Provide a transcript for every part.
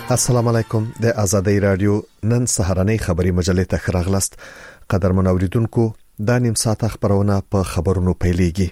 السلام علیکم د آزادۍ رادیو نن سهارنۍ خبری مجلې ته خراغلست. قدرمن اوریدونکو د نیم ساعت خبرونه په خبرونو پیلېږي.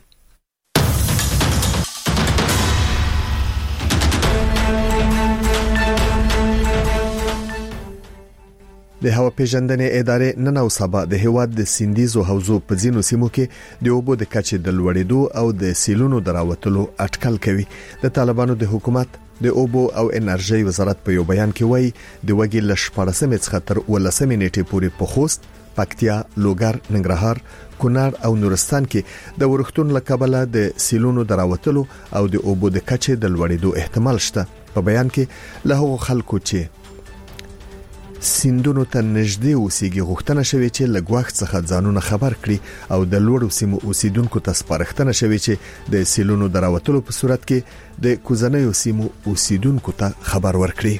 د هوا پیژندنې ادارې نن او سبا د هیواد د سیندیزو حوزو په ځینو سیمو کې د اوبو د کچې د لوړېدو او د سیلونو دراوتلو اټکل کوي. د طالبانو د حکومت د اوبو او انرژي وزارت په یو بیان کې وایي د وګړي ل 14 څخه تر 18 نیټې پورې په خوست، پکتیا، لوګر، ننګرهار، کونړ او نورستان کې د ورښتون لکبله د سیلونو دراوتلو او د اوبو د کچې د لوړېدو احتمال شته. په بیان کې له هغو خلکو چې سیندونو ته نږدې اوسېږي غوښتنه شوې چې له ګواښ څخه ځانونه خبر کړي او د لوړو سیمو اوسیدونکو ته سپارښتنه شوې چې د سیلونو دراوتلو په صورت کې د کوزنیو سیمو اوسیدونکو ته خبر ورکړي.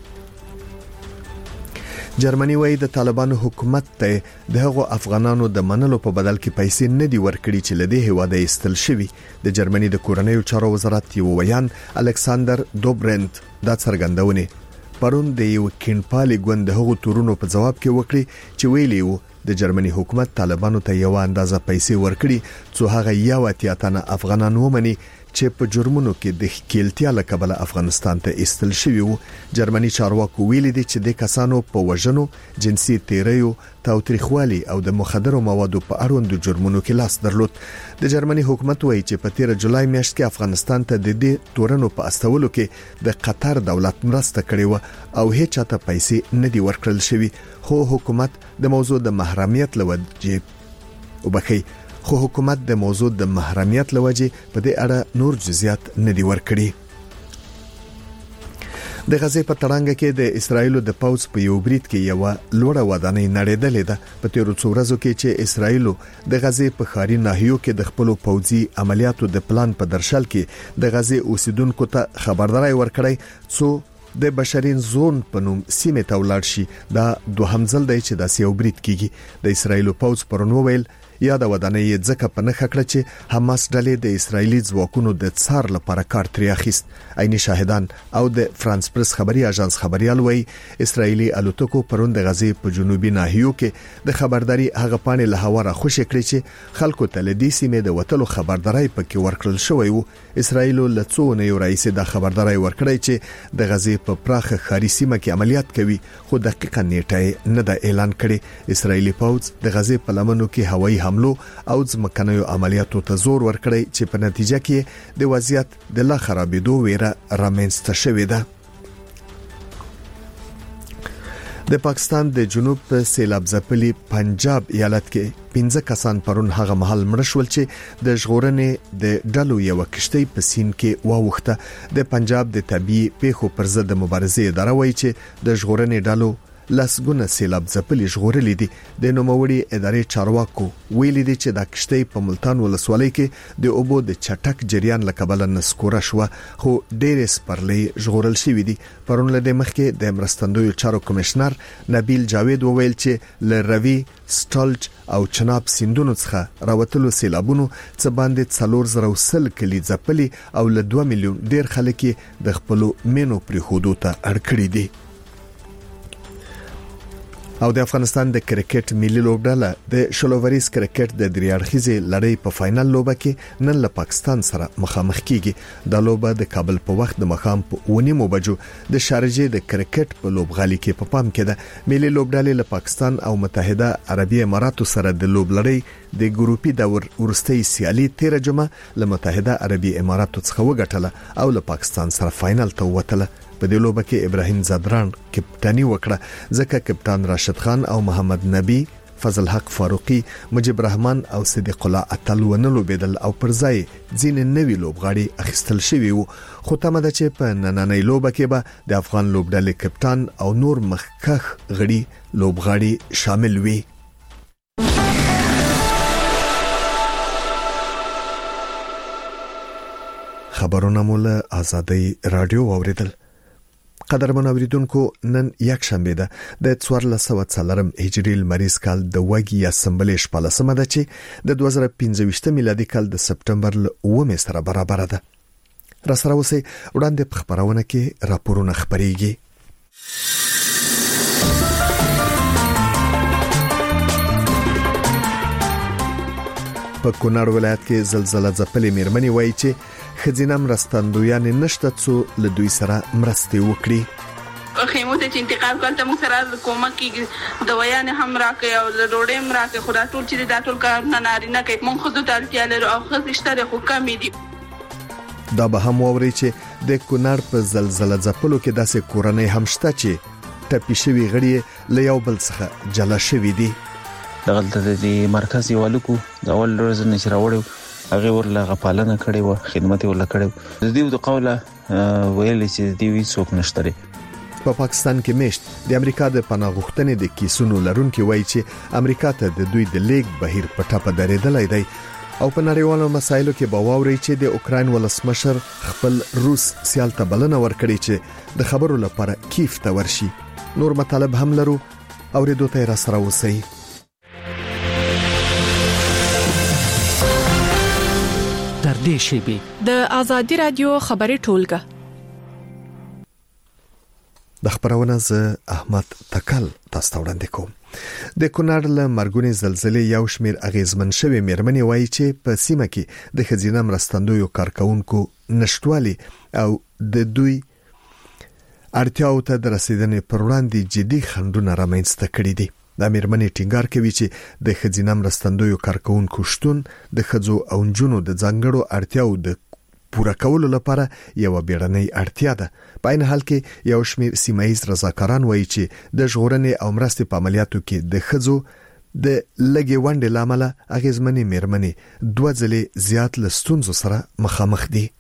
جرمني وايي د طالبانو حکومت ته د هغو افغانانو د منلو په بدل کې پیسې نه دی ورکړي چې لدې هواده استل شوی. د جرمني د کورنیو چارو وزارت یو ویان الکساندر دوبرنت دا څرګندونه پرون د یو کینپالي ګوند هغو تورونو په جواب کې وکړي چې ویلي وو د جرمني حکومت طالبانو ته یو اندازه پیسې ورکړي څو هغه یو اتیاتانه افغانان ومني چې په جرمونو کې د خپلتیا لکبله افغانستان ته استل شوی وو. جرمني چارواکو ویلي دي چې د کسانو په وژنو، جنسي تیریو، تاوتریخوالي او د مخدرو موادو په اړوند جرمونو کې لاس درلود. د جرمني حکومت وایي چې په 13 جولای میاشت کې افغانستان ته د دې تورنو په استولو کې د قطر دولت مرسته کړې و او هیڅ چاته پیسې نه دی ورکړل شوی. خو حکومت د موضوع د محرمیت لوجه په دې اړه نور جزئیات نه دی ورکړي. د غزې په تړانګه کې د اسرایل د پوځ په یو برید کې یو لوړه ودانۍ نړیدلې ده. په تیرو څو ورځو کې چې اسرایل د غزې په ښاري ناحیو کې د خپل پوځي عملیاتو د پلان په درشل کې د غزې اوسیدونکو ته خبرداري ورکړی څو د بشرین زون په نوم سیمه ته ولاړ شي. دا دوهم ځل دی چې داسې یو برید کیږي. د اسرایل پوځ پرونو ویل یا د ودانۍ ځکه په نخښه کړ چې حماس ډلې د اسرایلی ځواکونو د څار لپاره کار ترې اخیست. عیني شاهدان او د فرانس پریس خبري اژانس خبريال وایي اسرایلی الوتکو پرون د غزې په جنوبي ناحیو کې د خبرداري هغه پانې له هوا را خوشی کړی چې خلکو ته لدی سیمه د وټلو خبرداري پکې ورکړل شوی وو. اسرایل له څو نه یو رئیس د خبرداري ورکړی چې د غزې په پراخه ښاري سیمه کې عملیات کوي خو دقیقه نیټه نه د اعلان کړي. اسرایلی پوځ د غزې په لمنو کې هوایي حملو او ځمکنیو عملیاتو ته زور ورکړی چې په نتیجه کې د وضعیت د لا خرابېدو ویره رامنځته شوې ده. د پاکستان د جنوب په سیلاب ځپلي پنجاب ایالت کې 15 کسان پرون هغه محل مړ شول چې د ژغورنې د ډلو یو کشتۍ په سین کې واوښته. د پنجاب د طبيعي پیښو پر ضد مبارزې اداره وایي چې د ژغورنې ډلو لسګونه سیلاب ځپلي ژغورلې دي. د نوموړي ادارې چارواکو ویلي دي چې د کشتۍ په ملتان ولسوالۍ کې د اوبو د چټک جریان لکبله نسکوره شو خو ډېر سپرلې ژغورل شوې دي. پرون له مخکې د مرستندوی چارو کمشنر نبیل جاوید وویل چې ل روي، سټالج او چناب سیندونو څخه راوتلو سیلابونو څخه باندې 400 کلی ځپلي او ل 2 میلیون ډېر خلک د خپل مینو پر حدود ته اړ کړی دي. او د افغانستان د کرکټ ملي لوبډله د شلووریز کرکټ د دریاړخیزې لړۍ په فائنل لوبه کې نن له پاکستان سره مخامخ کیږي. د لوبه د کابل په وخت د مخام په 9 بجو د شارجې د کرکټ په لوبغالي کې په پام کې ده. ملي لوبډله له پاکستان او متحده عربی اماراتو سره د لوبلړۍ د ګروپي دور ورستۍ سیالي 13 جمعه له متحده عربی اماراتو څخه وګټله او له پاکستان سره فائنل ته ووتله. په دې لوبه کې ابراهیم زادران کپټانی وکړه ځکه کپټان راشد خان او محمد نبی، فضل حق فاروقی، مجيب رحمان او صدیق الله اتل ونلو بدل او پرځای ځین نوی لوبغاړي اخیستل شوی وو. خو تمه ده چې په نننۍ لوبه کې به د افغان لوبډلې کپټان او نور مخکخ غړي لوبغاړي شامل وي. خبرونه مول آزادۍ رادیو اوریدل. قدرمن اوریدونکو نن یک شنبه ده د 1404 هجری لمریز کال د وګي اسمبلی شپږمه ده چې د 2015 میلادي کال د سپټمبر 9 سره برابر ده. را سره اوسه وړاندې په خبرونه کې راپورونه خبريږي. په کونړ ولایت کې زلزلہ ځپلې میرمنې وایي چې خزینه مرستندویان نشته څو له دوی سره مرستې وکړي. خیمو ته چې انتقال کول ته موږ سره کومک کیږي دوايان هم راکې او ډوډۍ هم راکې خو دا ټول چې دا ټول کارونه نارینه کوي موږ خو د اړتیا لرو او خزشتره خو کمی دي. دا به هم ووري چې د کونړ په زلزلہ ځپلو کې داسې کورنۍ هم شته چې ټپي شوی غړي له یو بل څخه جلا شوی دي. دغلته د مرکز یوالکو د اول ورځ نه چرواړو هغه ورله غپالنه کړي و خدمت ورله کړي د دې د قوله ویل چې دی وی څوک نشته. په پاکستان کې مشت د امریکا د پناه غوښتنې د کیسونو لرونکي وایي چې امریکا ته د دوی د لیګ بهیر په ټاپه درېدلای دی او په نړیوالو مسایلو کې باوري چې د اوکراین ولسمشر خپل روس سیال ته بلنه ورکړي چې د خبرو لپاره کیف ته ورشي. نور مطالب هم لرو او ریډو ته را سره وسی. در دې شیبه د ازادي رادیو خبري ټولګه د خبرونه ز احمد تکل تاسو وړاندې کوم. د کونړ له مرګونی زلزلې یو شمیر اغیزمن شوی میرمنې وایي چې په سیمه کې د خزینه مرستندویو کارکونکو نشټوالي او د دوی اړتیاو ته د رسیدنې پر وړاندې جدي خنډونه رامنځته کړي دي. د میرمنې ټینګار کوي چې د خزینه مرستندویو کارکونکو شتون د خځو او نجونو د ځانګړو اړتیاو د پوره کولو لپاره یو بیړنۍ اړتیا ده. په عین حال کې یو شمیر سیمایي رضاکاران وایي چې د ژغورنې او مرستې په عملیاتو کې د خځو د لګي وندې لامل اغیزمنې میرمنې دوه ځلې زیات لستونزو سره مخامخ دي.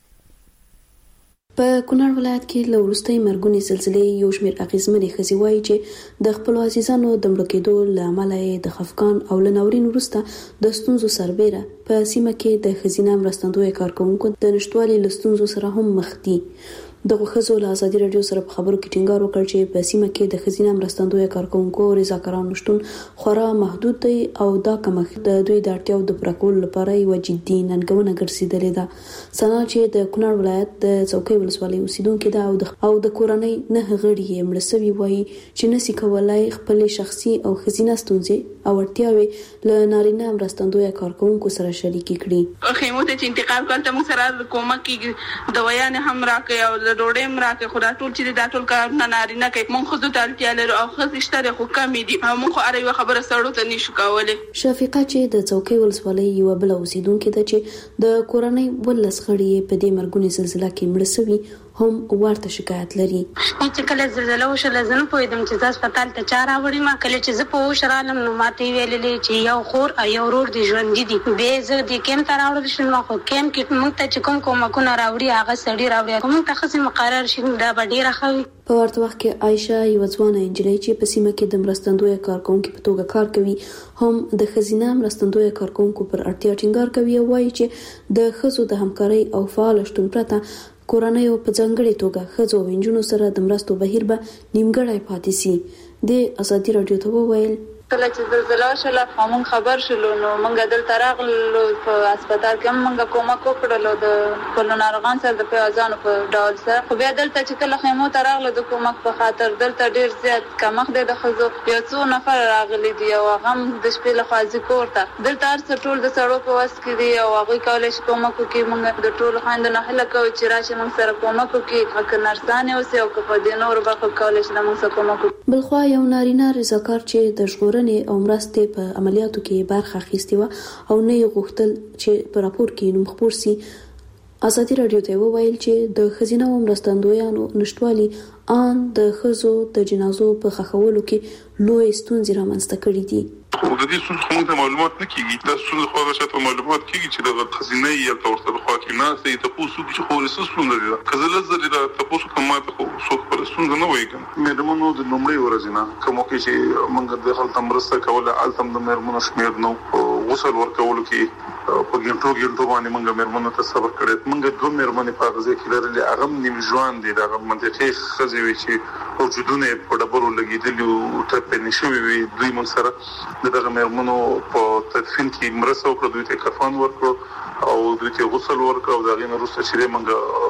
په کونړ ولایت کې له وروستۍ مرګونی زلزلې یو شمیر اغیزمنې ښځې وایي چې د خپل عزیزانو د مړه کېدو له امله د خفقان او له ناورین وروسته د ستونزو سربېره په سیمه کې د خزینه مرستندوی کارکونکو د نشټوالي له ستونزو سره هم مخ دي. دغه ښځو له ازادي رادیو سره په خبرو کې ټینګار وکړ چې په سیمه کې د خزینه مرستندوی کارکونکو رضاکارانو شتون خورا محدود دی او دا کمښت د دوی د اړتیاو د پوره کولو لپاره یو جدي ننګونه ګرځېدلې ده. سنا چې د کونړ ولایت د څوکۍ ولسوالۍ اوسیدونکو ده او د کورنۍ نه غړي یې مړه شوي وایي چې نشي کولای خپل شخصي او خزینه ستونزې او اړتیاوې له نارینه مرستندوی کارکونکو سره شریکې کړي. خیمو ته چې انتقال کول ته موږ سره کومک کیږي دوايان هم راکې او ډوډۍ هم راکې خو دا ټول چې دا ټول کارونه نارینه کوي موږ خو د اړتیا لرو او خزشتره خو کمی دي موږ خو اړ یو خبره سړو ته نشو کولای. شفیقه چې د څوکۍ ولسوالۍ یو بل اوسیدونکو ده چې د کورنۍ ولس غړي په دې مرګونی زلزلہ کې مړه شوي هم ورته شکایت لري. چې کله زلزلہ وشله زنه پوهیدم چې ځا هسپتال ته چاره وړي ما کله چې زه په وشرالم نو ماته ویلې چې یو خور او یو ورور دي ژوند دي به زه د کیم تر راوړل شم نو خو کیم کې موږ ته چې کومه راوړي هغه سړی راوړي کوم ته خصم مقرر شي دا ډیره خوي. په ورته وخت کې عائشه یو ځوانه انجلۍ چې په سیمه کې د مرستندوی کارکونکو په توګه کار کوي هم د خزینه مرستندوی کارکونکو پر اړتیا ټینګار کوي او وایي چې د خزو د همکارۍ او فعال شتون پرته کورنۍ په ځانګړي توګه خزو وینجونو سره د مرستو بهیر به نیمګړی پاتې سي. د ازادي رادیو ته وویل کله چې زلزلہ شله موږ خبر شلو نو موږ دلته راغلو په هسپتال کې موږ کومک وکړلو د خپل ناروغان سره د پیوازانو په ډول سره خو بیا دلته چې کله خیمو ته راغلو د کومک په خاطر دلته ډیر زیات کمښت دی د خزو یو څو نفر راغلي دي او هغه د شپې له خوا ذکر ته دلته هر ټول د سړو په واس کې دي او هغه کولای شي کومک وکړي. موږ د ټول خاندانو هله کوي چې راشي موږ سره کومک وکړي حق نرسانه اوسه او په دې نور برخه کولای شي موږ سره کومک وکړي. بلخوا یو نارینه رضاکار چې د ژغورنې او مرستې په عملیاتو کې برخه اخیستې و او نه غوښتل چې په راپور کې نوم خپور سي. ازادي رادیو ته وویل چې د خزینه او مرستندویانو نشټوالي ان د خزو د جنازو په خښولو کې لوی ستونزې رامنځته کړې دي. او د دې څه خو ته معلومات نه کیږي تاسو څنګه خو راځه معلومات کیږي چې د خزینه یا تورته خو کې نه سي ته پوسو چې خو رسوسونه دي کله لزر دا تاسو کومه ته خو پر ستونزه نه وایي مې دمنو د نومړي ورځنه کوم کې چې موږ د خپل تمرسته کوله التم د مېرمنو شمیر نو وصل ورکول کې په ګنټو باندې موږ مېرمنو ته صبر کړې موږ دوه مېرمنې په غزه کې لرلې هغه نیم ژوند دي د منطقي خزوي چې وجودونه په ډبرو لګیدلی او ته په نشوي وي دوی مون سره دغه مېرمنو په تدفین کې مرسته وکړه دوی ته کفن ورکړو او دوی ته غسل ورکړو او دغه وروسته چې موږ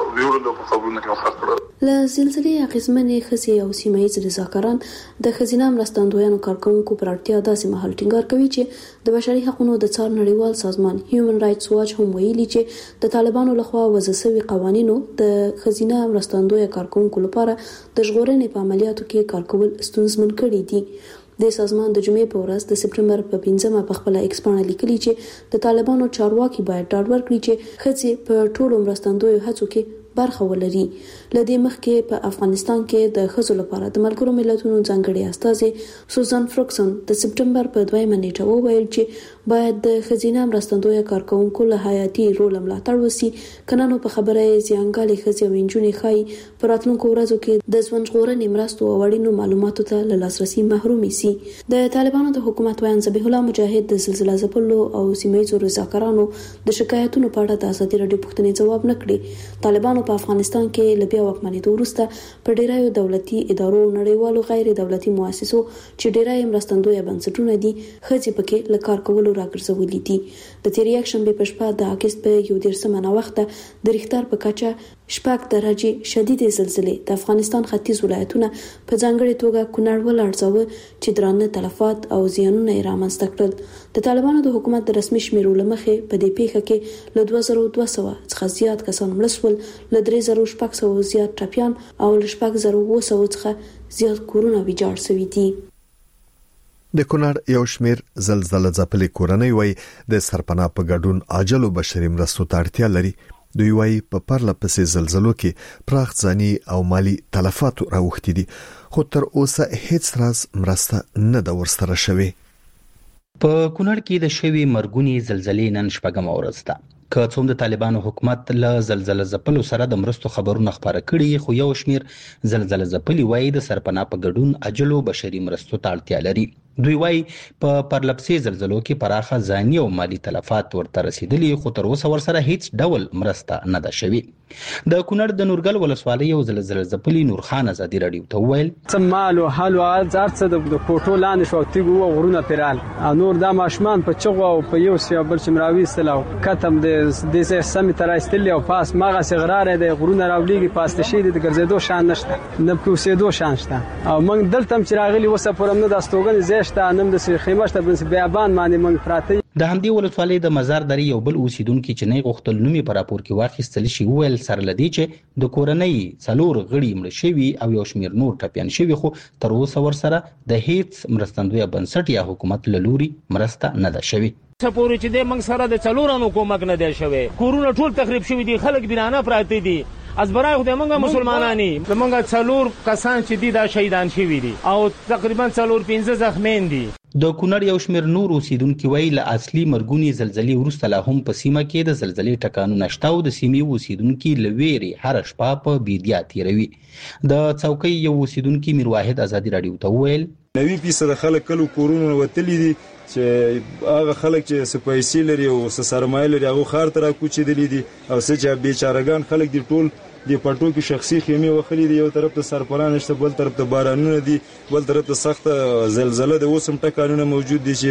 ویوړل په خبرونه کې خاطر له زلزلې اغیزمنې خزي او سیمایي رضاکاران د خزینه مرستندویانو کارکونکو پر اړتیا داسې مهال ټینګار کوي چې د بشري حقوقو د څار نړیوال سازمان هیومن رائټس واچ هم ویلي چې د طالبانو لخوا وضع شوی قوانینو د خزینه مرستندوی کارکونکو لپاره د ژغورنې په عملیاتو کې کار کول ستونزمن کړي دي. د سازمان د جمعې په ورځ د سپټمبر په 5مه په خپل ایکس باندې لیکلي چې د طالبانو چارواکي باید ډاډ ورکړي چې خزي په ټولو مرستندویو هڅو کې برخه ولري. لدې مخکې په افغانستان کې د خزو لپاره د ملګرو ملتونو ځانګړي استازي سوزان فرکسون د سپټمبر په 2مه نیټه وویل چې باید د خزینه مرستندوی کارکونکو له حیاتي رول ملاتړ وسی کنانو په خبره زیانګالي خزي او انجونې خای پر راتلونکو ورځو کې د ژوند ژغورنې مرستو او وړینو معلوماتو ته لاسرسي محرومي سي. د طالبانو د حکومت ویان ذبیح الله مجاهد د زلزلہ ځپلو او سیمایي رضاکارانو د شکایتونو په اړه د ازادي راډیو پوښتنې ځواب نکړي. طالبانو په افغانستان کې لبیا واکمنۍ وروسته په ډیرایو دولتي ادارو نړیوالو غیر دولتي مؤسسو چې ډیرای مرستندوی بنسټونه دي خځې پکې لکار کولو راګرځولې دي. د تیری اکشنبه په شپه د اگست په 11 وخت د ریختر په کچه 6 درجه شدید زلزلې د افغانستان ختیځ ولایتونه په ځانګړي توګه کونړ ولړزاوه چې درانه تلفات او زیانونه یې رامنځته کړل. د طالبانو د حکومت د رسمي شمیرو لمخې په دې پیښه کې له 2200 څخه زیات کسان مړ شول، له 3600 زیات ټپیان او له 4700 څخه زیات کورونه ویجاړ شوي دي. د کونړ یو شمیر زلزلہ ځپلې کورنۍ وای د سرپناه په ګډون عاجل بشري مرستو ته اړتیا لري. دوی وای په پرله پسې زلزلو کې پراخ ځاني او مالی تلفات راوښتي دي، خو تر اوسه هیڅ راز مرسته نه د ورسره شوی. په کونړ کې د شوی مرګونی زلزلې نن شپږم ورځ ده. که څوم د طالبانو حکومت له زلزلہ ځپلو سره د مرستو خبرونه خبره کړي، خو یو شمیر زلزلہ ځپلي وای د سرپناه په ګډون عاجلو بشري مرستو ته اړتیا لري. دوی وای په پرلپسې زلزلو کې پراخه ځاني او مالی تلفات ورته رسیدلي، خو تر اوسه ورسره هیڅ ډول مرسته نه ده شوې. د کونړ د نورګل ولسوالۍ یو زلزلہ ځپلي نور خان ازادي راډیو ته وویل څه مال او حال او ارڅ د کوټو لاندې شو تیګو او غرونه پیرال او نور د ماشمان په چغو او په یو سی بل چمراوي سلو کتم د دې سم تر استلی او پاس ماغه سغرار د غرونه راولېږي پاس تشید د ګرځېدو شان نشته، نه کوسېدو شان شته. او موږ دلته چې راغلي وسه پرم نه د استوګن زیشته نم د خیمشته بنس بیابان باندې موږ پراته. د همدې ولسوالۍ د مزار درې یو بل اوسیدونکو چې نه غوښتل نومي پر راپور کې واخیستل شي ویل سره لدی چې د کورنۍ څلور غړي مړ شوي او یو شمیر نور ټپیان شوي، خو تر اوسه ورسره د هیڅ مرستندوی بنسټ یا حکومت له لوري مرسته نه ده شوې. سپوري چې د موږ سره د څلورانو کومک نه دی شوی، کورونه ټول تخریب شوي دي، خلک بنانه پراته دي. از برای خدای موږ مسلمانانی موږ څلور کسان چې دي دا شهیدان شوي دي او تقریبا 4-5 زخمین دي. د کونړ یو شمیر نور اوسیدونکو وی له اصلي مرګونی زلزلې وروسته لا هم په سیمه کې د زلزلې ټکانونه شته او د سیمې اوسیدونکو لويري هر شپه په بیدیا تیروي. د څوکۍ یو اوسیدونکو میر واحد ازادي راډیو ته ویل 90% خلک کلو کورونه وتلی دي چې هغه خلک چې سپایسي لري او سرمایه لري هغه خار تر کوچې دي دي او سچا بیچارهګان خلک دي ټول د پټو کې شخصي خیمه وخلي دي، یو طرف ته سرپران نشته، بل طرف ته بارانونه دي، بل طرف ته سخت زلزلہ د اوسم ټکانونه موجود دي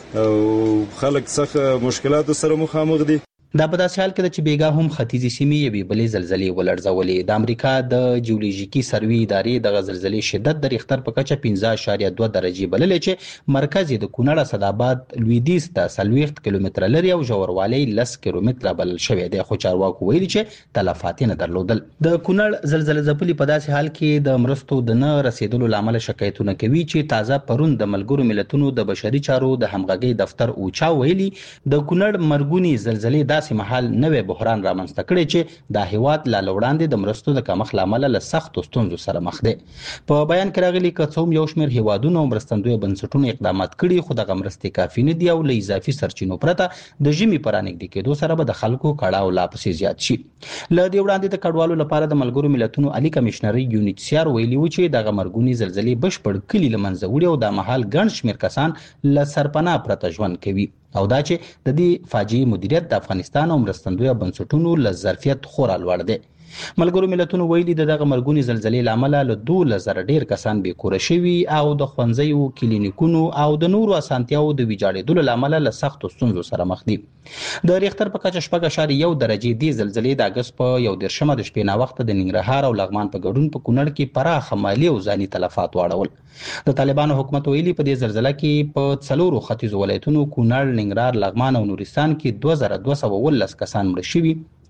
چې خلک سخت مشکلات سره مخامخ دي. دا په داسې حال کې چې بیګا هم ختیځي سیمې یوې بلې زلزلې ولړزولې. د امریکا د جیولوژیکي سروي ادارې د زلزلې شدت د ریختر په کچه 15.2 درجې بللې چې مرکز د کونړ صداباد لویدیځ ته 40 کیلومتر لري او ژوروالی 10 کیلومتر بلل شوی دی، خو چارواکو ویلي چې تلفات نه درلودل. د کونړ زلزلہ ځپلي په داسې حال کې د مرستو د نه رسیدلو لامل شکایتونه کوي چې تازه پرون د ملګرو ملتونو د بشري چارو د همغږي دفتر اوچا ویلي د کونړ مرګونی زلزلې مهال نوې بحران رامنځته کړي چې د هیواد لا وړاندې د مرستو د کمښت لامل له سختو ستونزو سره مخ دي. په بیان کې راغلي که څوم یو شمیر هیوادونو مرستندوی بنسټونو اقدامات کړي، خو دغه مرستې کافي نه دي او له اضافي سرچینو پرته د ژمي پر انګ کېدو سره به د خلکو کړهو لا پسې زیات شي. له دې وړاندې د کډوالو لپاره د ملګرو ملتونو عالی کمشنر یونیسیار ویلي و چې دغه مرګونی زلزلې بشپړ کلی لمنځه وړي او د مهال ګڼ شمیر کسان له سرپناه پرته ژوند کوي او دا چې د دې فاجعه مدیریت د افغانستان او مرستندوی بنسټونو له ظرفیت خورا لوړ دی. ملګرو ملتونو ویلي دغه مرګونی زلزلې لامل له 2000 ډیر کسان به کور شوي او د خوندزیو کلینیکونو او د نورو اسانتیاو د ویجاړېدلو لامل له سخت ستونزو سره مخ دي. د ریختر په کچه 4.1 درجه دی زلزلې د اگست په 11 د شپې نا وخت د ننګرهار او لغمان په ګډون په کونړ کې پراخه مالی او ځاني تلفات واړول. د طالبانو حکومت ویلي په دې زلزلې کې په 4 ختیځو ولایتونو کونړ، ننګرهار، لغمان او نورستان کې 2219 کسان مړ شوي،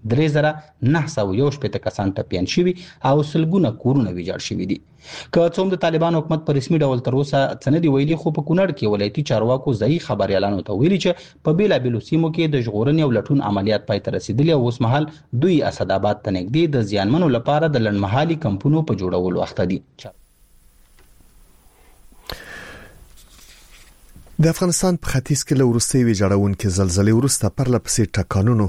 3918 کسان ټپیان شوي او سلګونه کورونه ویجاړ شوي دي. که څوم د طالبانو حکومت په رسمي ډول تر اوسه څه نه دی ویلي، خو په کونړ کې ولایتي چارواکو ځایي خبريالانو ته ویلي چې په بیلابیلو سیمو کې د ژغورنې او لټون عملیات پای ته رسیدلي او اوس مهال دوی اسداباد ته نږدې د زیانمنو لپاره د لنډمهالي کمپونو په جوړولو اخته دي. د افغانستان په ختیځ کې له وروستي ویجاړونکو زلزلې وروسته پرله پسې ټکانونو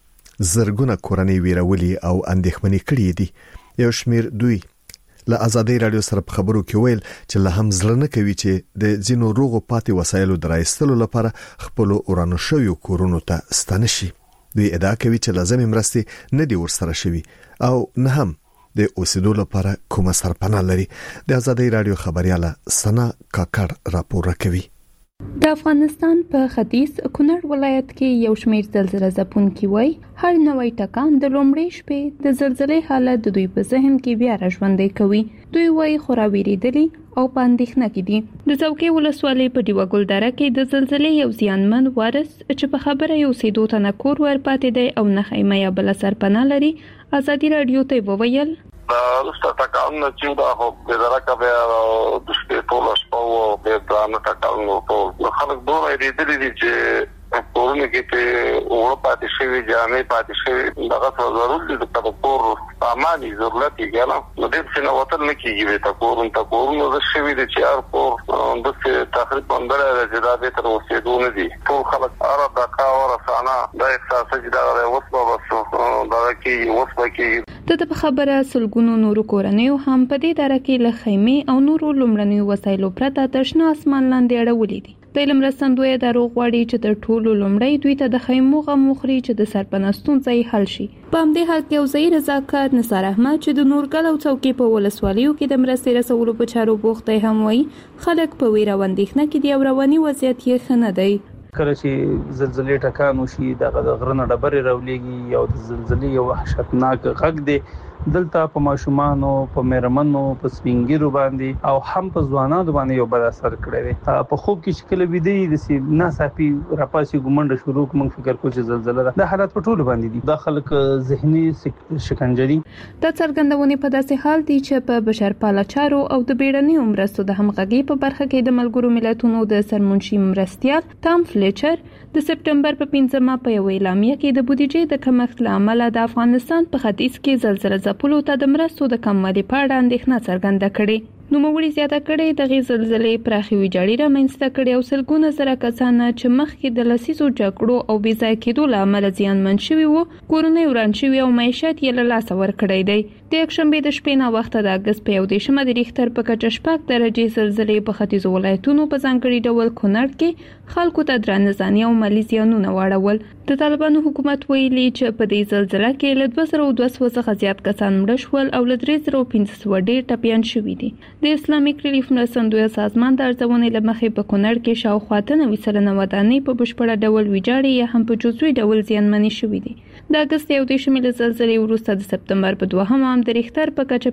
زرګونه کورنۍ ویرولي او اندېښمنې کړې دي. یو شمیر دوی له ازادي رادیو سره په خبرو کې ویل چې له هم زړه نه کوي چې د ځینو روغو پاتې وسایلو درایستلو لپاره خپل ورانو شویو کورونو ته ستنه شي. دوی ادعا کوي چې لازمي مرستې نه دي ورسره شوي او نه هم د اوسېدو لپاره کومه سرپناه لري. د ازادي رادیو خبرياله سنا کاکړ راپور کوي. د افغانستان په ختیځ کونړ ولایت کې یو شمېر زلزلې ځپونکي وای هر نوې ټکان د لومړۍ شپې د زلزلې حالت د دوی په ذهن کې بیا راژوندی کوي. دوی وای خوراویریدلي او په اندېښنه کې دي. د څوکۍ ولسوالۍ په ډیوه ګلدره کې د زلزلې یو زیانمن وارث چې په خبره یو سیدو تنه کور ورپاتې دی او نه خیمه یا بل سرپناه لري، ازادي رادیو ته وویل رسته تکان چې دا خو د درکه بیا د شپې ټول شپه او د ځان تکان نو ټول خلک دوه ریدلې دي چې کورونه کې په اور پاتې شوی جامې پاتې شوی دغه ضرورت دي د کور سامان ضرورت یې نو د دې څخه وتر نه کیږي ته کورونه د شوی دي چې هر کور د تقریبا بندره جدا به تر اوسېدو نه دي. ټول خلک اره د کاور سانا د احساس چې دا وسبه وسو دا کې وسبه کې د خبره سلګونو نورو کورنیو هم په دې دره کې له خیمې او نورو لومړنیو وسایلو پرته د شنه اسمان لاندې اړولې دي. د علم رسندوی دروغ غواړي چې د ټولو لومړی دوی ته د خیمو غم مخري چې د سرپناستون ځای حل شي. په همدې حال کې یو ځای رضاکار نثار احمد چې د نورګل او څوکۍ په ولسوالیو کې د مرستې رسولو په چارو بوخت دی هم وایي خلک په ویره او اندېښنه کې دي او رواني وضعیت یې ښه نه دی. کله چې زلزلې ټکان وشي دغه د غرنه ډبرې راولېږي او د زلزلې یو وحشتناک غږ دی. دلته په ماشومانو په مېرمنو په سپینګیرو باندې او هم په ځوانانو باندې یو بد اثر کړی دی. په خوب کې شکل ویدي د سی ناڅاپي راپاسي ګمنډ شروع کوم فکر کو چې زلزلہ ده. د حالت په ټولو باندې دي. د خلک ذهني شکنجري د څرګندونې په داسې حال دی چې په بشرپاله چارو او د بیړني مرستو د همغږي په برخه کې د ملګرو ملتونو د سرمنشي مرستيال تام فلیچر د سپټمبر په 5مه په یو اعلامیه کې د بودیجې د کمښت لامل د افغانستان په ختیځ کې زلزلې ځپلو ته د مرستو د کموالي په اړه اندېښنه څرګنده کړې. نوموړي زیاته کړې د زلزلې پراخي ویجاړي رامنځته کړې او سلګونه زره کسان چې مخکې د لسیزو جګړو او بې ځای کېدو له امله زیانمن شوي وو کورونه وران شوي او معیشت یې له لاسه ورکړی دی. د یکشنبې د شپې نه وخته د اګست په 11 د ریختر په کچه 6 درجې زلزلې په ختیځو ولایتونو په ځانګړي ډول کونړ کې خلکو ته درانه ځاني او مالي زیانونه واړول. د طالبانو حکومت ویلي چې په دې زلزلې کې له 2200 څخه زیات کسان مړه شول او له 3500 ډېر ټپیان شوي دي. د اسلامیک ریلیف مرستندوی سازمان د ارزونې لمخې په کونړ کې شاوخوا 90% ودانۍ په بشپړه ډول ویجاړې یا هم په جزوي ډول زیانمنې شوي دي. د اګست 11 د زلزلې وروسته د سپتمبر په 2 د ریختر په کچه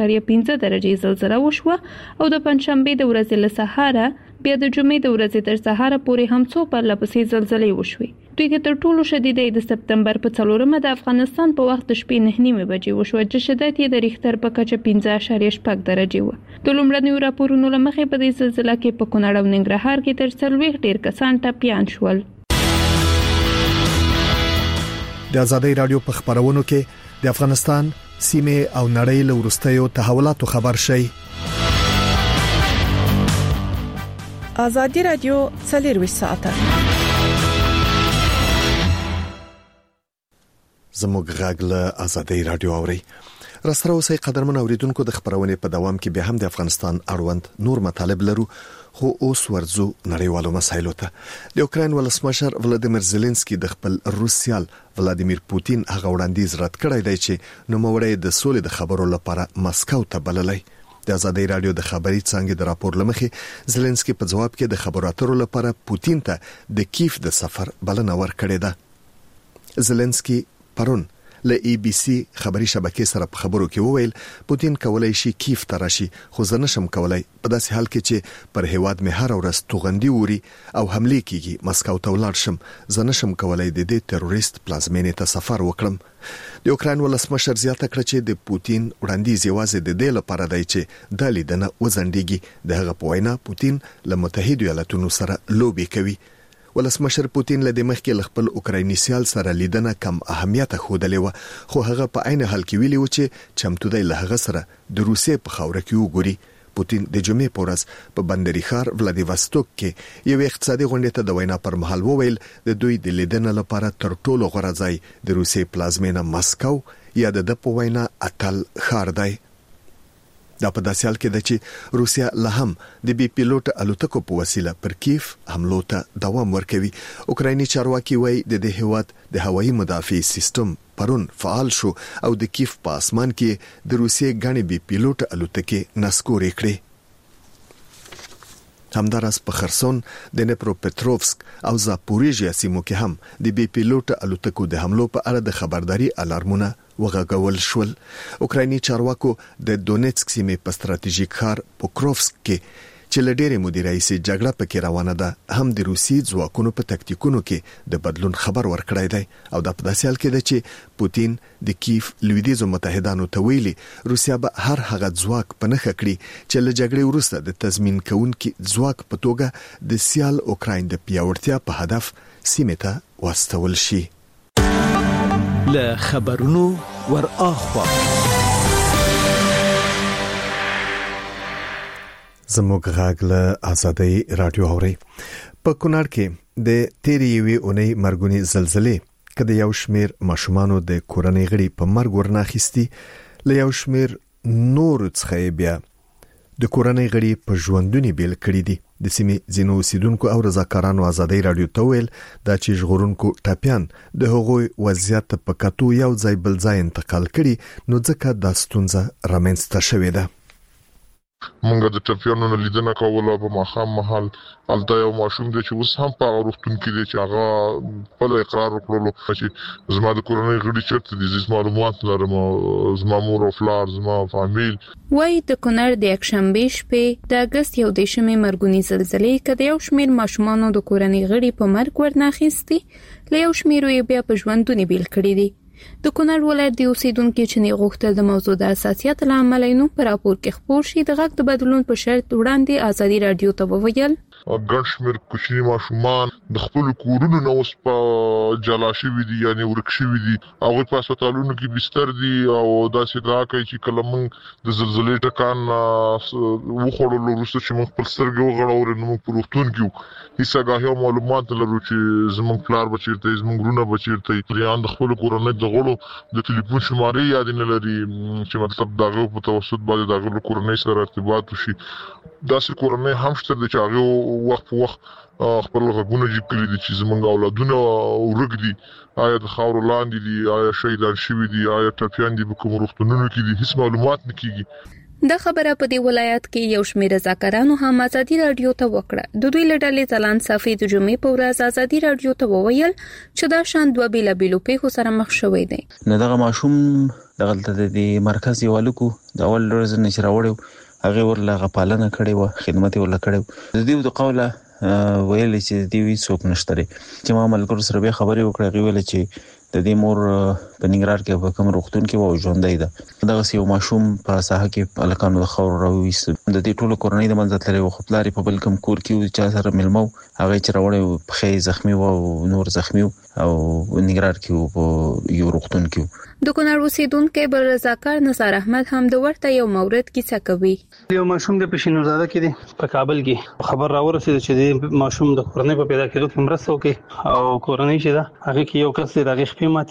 5.5 درجې زلزلہ وشوه او د پنځشنبې د ورځې له سهاره بیا د جمعې د ورځې تر سهاره پورې هم څو پرله پسې زلزلې وشوې. دوی کې تر ټولو شدیده د سپتمبر په 4 د افغانستان په وخت د شپې 9:30 بجې وشوه چې شدت یې د ریختر په کچه 5.6 درجې و. د لومړنیو راپورونو له مخې په دې زلزلې کې په کونړ او ننګرهار کې تر 40 ډیر کسان ټپیان شول. د ازادي رادیو په خبرونو کې د افغانستان سیمه او نړۍ له ورستیو تحولاتو خبر شي. ازادي رادیو 24 ساعته زموږ غږ له ازادي رادیو اوري. راسره اوسې قدرمن اوریدونکو د خبرونې په دوام کې به هم د افغانستان اړوند نور مطالب لرو خو اوس ورځو نړیوالو مسایلو ته. د اوکراین ولسمشر ولادیمیر زيلنسکي د خپل روسیال ولادیمیر پوتین هغه وړاندیز رد کړی دی چې نوموړی د سولې د خبرو لپاره مسکو ته بللی. د آزادۍ رادیو د خبري څنګه د راپور لمخې زيلنسکي په جواب کې د خبرو اترو لپاره پوتین ته د کیف د سفر بلنه ورکړې ده. زيلنسکي پرون له ABC خبري شبکې سره په خبرو کې وویل پوتین کولای شي کیف ته راشي خو زه نشم کولای په داسې حال کې چې پر هیواد مې هر ورځ توغندي ووري او حمله کیږي مسکو ته ولاړ شم زه نشم کولای د دې تروریست پلازمینې ته سفر وکړم. د اوکراین ولسمشر زیاته کړ چې د پوتین وړاندیز یوازې د دې لپاره دی چې د لیدنه وزندګي د هغه په وینا پوتین له متحده ایالاتونو سره لوبي کوي. ولسمشر پوتین له دمخ خپل اوکرایني سیال سره لیدنه کم اهمیت خوده و خو هغه په عین حال کې ویلی و چې چمتو دی له هغه سره د روسیې په خاور کې وګوري. پوتین د جمعې په ورځ په بندري ښار ولادیواستوک کې یو اقتصادي غونډه ته د وینا پر مهال وویل د دوی د لیدنه لپاره تر ټولو غوره ځای د روسیې پلازمینه مسکو یا د په وینا اتل ښار دی. دا په داسې حال کې ده چې روسیا له هم د بي پیلوټ الوتکو په وسیله پر کیف حملو ته دوام ورکوي. اوکرایني چارواکي وایي د دې هیواد د هوایي مدافع سیستم پرون فعال شو او د کیف په اسمان کې د روسیې غني بي پیلوټ الوتکې نسکورې کړې. همدارس په خرسون د نپروپټروفسک او زاپوریژیا سیمو کې هم د بي پیلوټ الوتکو د حملو په اړه د خبرداري الارمونه وغږول شول. اوکرایني چارواکو د دونیتسک سیمې په ستراتیژیک ښار پوکروفسک کې چې لډېرې مدیرای سي جګړه پکې روانه ده هم د روسي ځواکونو په تکتیکونو کې د بدلون خبر ورکړی دی او د پداسیال کې ده چې پوتین د کیف لویدیزو متحدانو ته ویلي روسیا به هر هغه ځواک په نخښه کړي چې له جګړې وروسته د تضمین کوونکي ځواک په توګه د سیال اوکراین د پیاوړتیا په هدف سیمه ته واستول شي. له خبرونو ور اخوا زموږ غږ له آزادۍ رادیو اوري. په کونړ کې د تیری یوې اونۍ مرګونی زلزلې کده یو شمیر ماشومانو د کورنۍ غړي په مرګ ورناخستی له یو شمیر نور څخه بیا د کورنۍ غړي په ژوندونی بیل کړی دي. د سیمې ځینو اوسیدونکو او رضاکارانو آزادۍ رادیو ته ویل دا چې ژغورونکو ټاپیان د هغوی وضعیت په کتو یو ځای بل ځای انتقال کړي نو ځکه دا ستونزه رامنځته شوې ده. مونږ د ټاپیانو لیدنه کوله په ماښام مهال الته یو ماشوم دی چې اوس هم په روغتون کې دی چې هغه په اقرار وکړلو چې زما د کورنۍ غړي چیرته دي زما معلومات لرم زما مور او پلار زما فامیل. وای د کونړ د یکشنبه شپې د اگست 11 مرګونی زلزلې کده یو شمیر ماشومانو د کورنۍ غړي په مرګ ورناخستی له یو شمیر یې بیا په ژوندونی بیل کړی دي. د کونړ ولایت د اوسیدونکو چې نه غوښتل د موضوع د اساسیت لامل نو پر راپور کې خبر شي د غږ د بدلون په شرط وړاندې آزادۍ رادیو ته وویل ګرشمیر کوچني ماشومان د خپل کورونو نو اوس په جلاشي وي دي یعنی ورکشي وي دي او په هسپتالونو کې بستر دي او داسې دا کوي چې کله موږ د زلزلې ټکان وخوړل وروسته چې موږ خپل سترګې وغړاو نو موږ په روغتون کې هیڅ هغه معلومات لرو چې زموږ پلار بچیرته زموږ ورونه بچیرته ریان د خپل کورنۍ د غړو د ټلیفون شمارې یاد نه لري چې مطلب دغه په توسط باندې دغه کورنۍ سره ارتباط وشي. داسې کورنۍ هم شته چې هغه وخت په وخت خپل غوونه جيب کړی دي چې زمونږ اولادونه ورګ دي آیا د خاور لاندې دي آیا شهیدان شوي دي آیا ټاپیان دي په کوم روغتونونو کې دي هیڅ معلومات نه کیږي. د خبره په دی ولایت کې یو شمېر ذکرانو هم آزادۍ رادیو ته وکړه. د دوی لړلې ځلان صافي د جمعې په ورځ آزادۍ رادیو ته وویل چې دا شان دوه بیلابیلو پیښو سره مخ شوی دی. نه دغه ماشوم دغه د مرکز یوالکو د اول ورځ نه چراوړو هغه ورله غپالنه کړې و خدمت ورله کړو د دې د قوله ویل چې دی وی څوک نشته چې ما ملګرو سره به خبرې وکړې ویل چې د دې مور په ننګرهار کې په کوم روغتون کې و ژوندۍ ده دغه یو ماشوم په ساحه کې الکانو د خور راويست د دې ټولو کورنۍ د منځ لري خو پلاری په بل کوم کور کې چې سره ملمو هغه چې راوړې په خې زخمی و نور زخمی او ننګرهار کې په یو روغتون کې د کونړ اوسیدونکو بل رضاکار نثار احمد هم د ورته یو مورد کیسه کوي. یو ماشوم د پښینوزاده کې دی په کابل کې خبر راورسید چې د ماشوم د کورنۍ په پیدا کېدو کې مرسته وکړي او کورنۍ چې دا هغه کې یو کس دغه شپې ماتې دي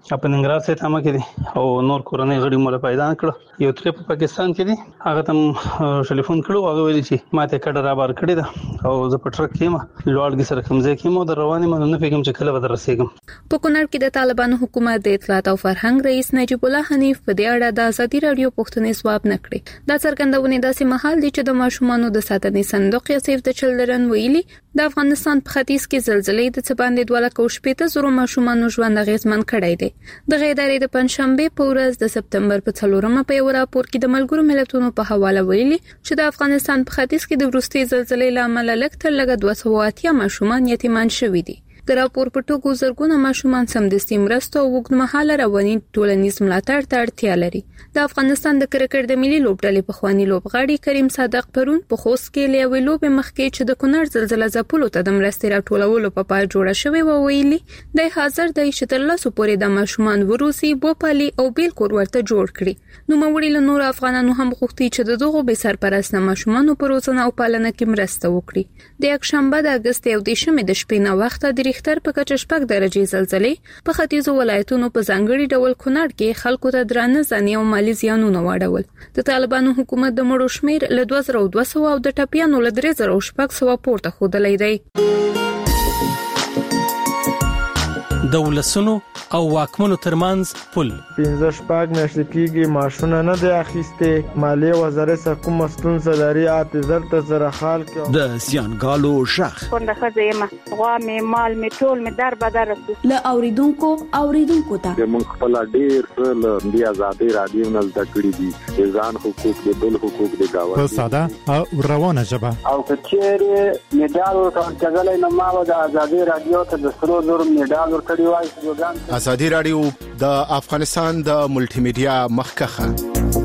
په ننګرهار سره تمه کړي او نور کورنۍ غړي مولا پیدا کړ. یو تر په پاکستان کې دي هغه تم ټلیفون کړو هغه ویل چې ماته کډه را بار کړی دا او زه په ټرک کې ما لوړګي سره کومځه کې مو د رواني مې نه پیګم چې کله به درسېږم. په کونړ کې د طالبانو حکومت د اطلاعات او فرهنګ رئیس نجیب الله حنیف په دې اړه د ازادي رادیو پوښتنې ځواب نه کړی. دا څرګندونه داسې مهال دي چې د ماشومانو د ساتنې صندوق یا سیف د چلډرن ویلي د افغانستان په ختیځ کې زلزلې د څه باندې 2,80,000 ماشومانو ژوند اغیزمن کړی دی. د ادارې د پنځشنبه په ورځ د سپتمبر په 4مه په یو راپور کې د ملګرو ملتونو په حواله ویلي چې د افغانستان په ختیځ کې د وروستي زلزلې لامل لږ تر لږه 280 ماشومان یتیمان شوي دي. د راپور په ټکو زرګونه ماشومان سمدستي مرسته او اوږدمهاله رواني ټولنیز ملاتړ ته اړتیا لري. د افغانستان د کرکټ د ملي لوبډلې پخوانی لوبغاړي کریم صادق پرون په خوست کې لیوي لوب مخکې چې د کونړ زلزلې ځپلو ته د مرستې راټولولو په پای جوړه شوې و ویلي د حاضر د شتلاسو پورې د ماشومان وروسي بوپالي او بیل کور ورته جوړ کړي. نو موړي له نور افغانانو هم غوښتي چې د دغو به سرپرست ماشومانو پر روزنه او پالنه کې مرسته وکړي. د یکشنبه د اگست 11 د شپې نه وخت د ریختر په کچه 6 درجې زلزلې په ختیځو ولایتونو په ځانګړي ډول کونړ کې خلکو ته درانه ځاني او مالی زیانونه واړول. د طالبانو حکومت د مړو شمیر له 2200 او د ټپیانو له 3600 پورته خوده دی. د ولسونو او واکمنو ترمنځ پل 15 میاشتې کېږي معاشونه نه دی اخیسته. مالیه وزارت څخه کوم ستونزه لري اعتذار ته زره حال کې د زیانګالو شخ څنګه خزه ما غوا مې مال مې ټول مې در بدر له اوریدونکو ته موږ خپل ډیر له دی ازادي رادیو نه زده کړی دي ځان حقوق د بل حقوق د گاوند په ساده او روانه ژبه او کچېره میډال ورکړل نو ما د ازادي رادیو ته د سرو زر میډال ورکړی وای. ازادي رادیو د افغانستان د ملټي میډیا مخکخه.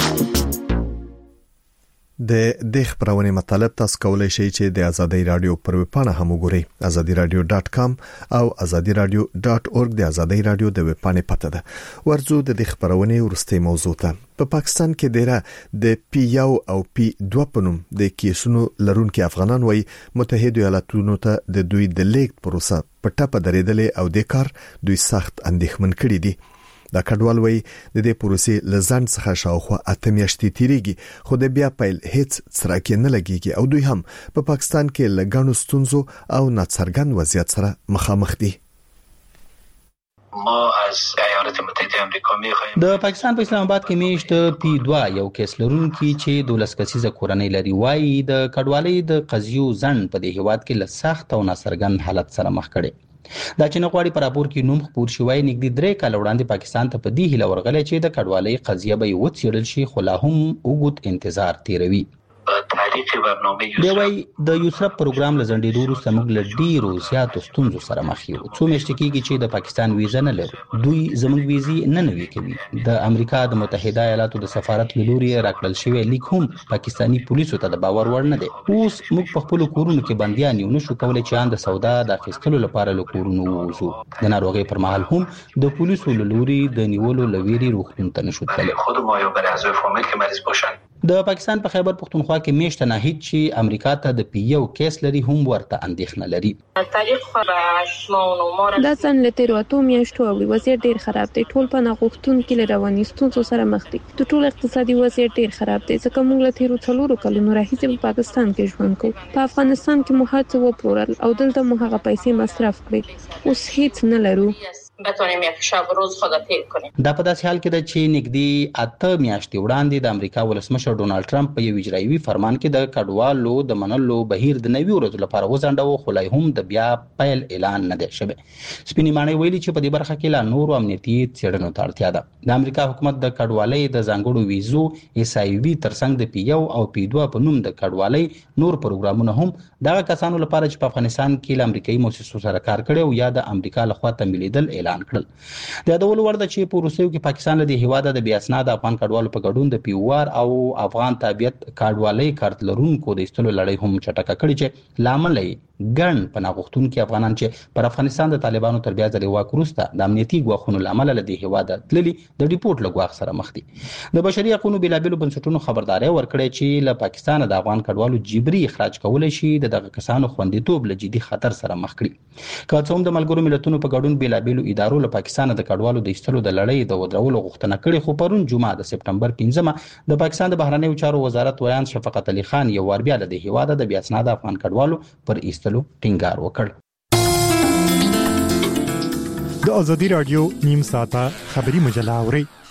د خبرونه مطلب تاسو کولای شئ چې د ازادي رادیو پر ویب پاڼه هم وګورئ azadiradio.com او azadiradio.org د ازادي رادیو د ویب پاڼې پته ده. ورځو د خبرونه ورستي موضوع ته په پاکستان کې ډیره د P1 او P2 پنوم د کیسونو لرونکو افغانان وای متحده ایالاتونو ته د دوی د لیک پروسه په ټاپه درېدلې او د کار دوی سخت اندېښمن کړي دي. دا کډوال وای د دې پروسې لزان څخه شاوخوا 8 میاشتې تیریږي خو د بیا پیل هیڅ څرکه نه لګيږي او دوی هم په پاکستان کې لګانو ستونزو او ناڅرګند وضعیت سره مخامخ دي. ما از ایالات متحده آمریکا می‌خوایم د پاکستان په اسلام آباد کې میشت P2 یو کیس لرونکي چې 12 کسیزه کورنۍ لري وایي د کډوالۍ د قضیو ځن په دې هیواد کې له سخت او ناڅرګند حالت سره مخ کړي. دا چې نغواړي پر راپور کې نوم خبر شوی نګدي 3 کال وړاندې پاکستان ته په دې هیله ورغلې چې د کډوالۍ قضیه به یو څیړل شي خو لا هم وګت انتظار تیروي. تعریف برنامه یوسف د یوسف پروګرام لزندې وروسته موږ له ډیرو زیاتو ستونزو سره مخ یو. څو میاشتې کېږي چې د پاکستان ویزه نه لرو. دوی زموږ ویزي نه نوي کوي. د امریکا د متحده ایالاتو د سفارت لوري راکړل شوی لیک هم پاکستانی پولیسو ته د باور وړ نه دی. اوس موږ په خپل کورونو کې بنديان یو نشو کولای چې اند سودا د اخیستلو لپاره له کورونو ووزو. د ناروغي پر مهال هم د پولیسو لوري د نیولو لويري روغتون ته نشو تللی. خود ما یا برای اعضای فامیل که مریض باشن د پاکستان په خیبر پختونخوا کې میشته ناهید چې امریکا ته د P1 کیس لري هم ورته اندېښنه لري. دا څنګه له تیر وته میاشتو او وضعیت ډیر خراب دی. ټول په ناغښتون کې رواني ستونزو سره مخ دي. د ټول اقتصادي وضعیت ډیر خراب دی ځکه موږ له تیر 4 کلونو راهیسې په پاکستان کې ژوند کوو. په افغانستان کې مو هڅه وکړل او دلته مو هغه پیسې مصرف کړې. اوس هیڅ نه لرو. بتونیم یک شب روز خود تیر کنیم. دا په داسې حال کې د چې نګدي 8 میاشتې وړاندې د امریکا ولسمشر ډونالد ټرمپ په یو اجرایوي فرمان کې د کډوالو د منلو بهیر د 90 ورځې لپاره وځنډاوه خو لا هم د بیا پیل اعلان نه دی شوی. سپینې معنی ویلي چې په دې برخه کې لا نور امنیتي څېړنو ته اړتیا ده. د امریکا حکومت د کډوالۍ د ځانګړو ویزو SIV ترڅنګ د P1 او P2 په نوم د کډوالۍ نور پروګرامونه هم دغه کسانو لپاره چې په افغانستان کې له امریکایي مؤسسو سره کار کړي او یا د امریکا لخوا تمویلېدل اعلان کړل. د یادولو وړ ده چې په روسیو کې پاکستان له دې هیواده د بیا اسناد افغان کډوالو په ګډون د پیوار او افغان تابعیت کډوالۍ کارت لرونکو د ایستلو لړۍ هم چټکه کړې چې لامل یې ګڼ پناهغښتون کې افغانان چې پر افغانستان د طالبانو تر بیا ځلې واک وروسته د امنیتي ګواښونو لامل له دې هیواده تللي د ریپورت له ګواښ سره مخ دي. د بشري حقوقو بېلابېلو بنسټونو خبرداري ورکړې چې له پاکستان د افغان کډوالو جبري اخراج کولای شي د دغه کسانو خوندیتوب له جدي خطر سره مخ کړي. که څه هم د ملګرو ملتونو په ګډون بېلابېلو ادارو له پاکستان د کډوالو د ایستلو د لړۍ د ودرولو غوښتنه کړې، خو پرون جمعه د سپټمبر 5 د پاکستان د بهرنیو چارو وزارت ویان شفقت علي خان یو وار بیا له هیواده د بیا اسناد افغان کډوالو پر ایستلو ټینګار وکړ. د ازادي رادیو نیم ساعته خبری مجله اوري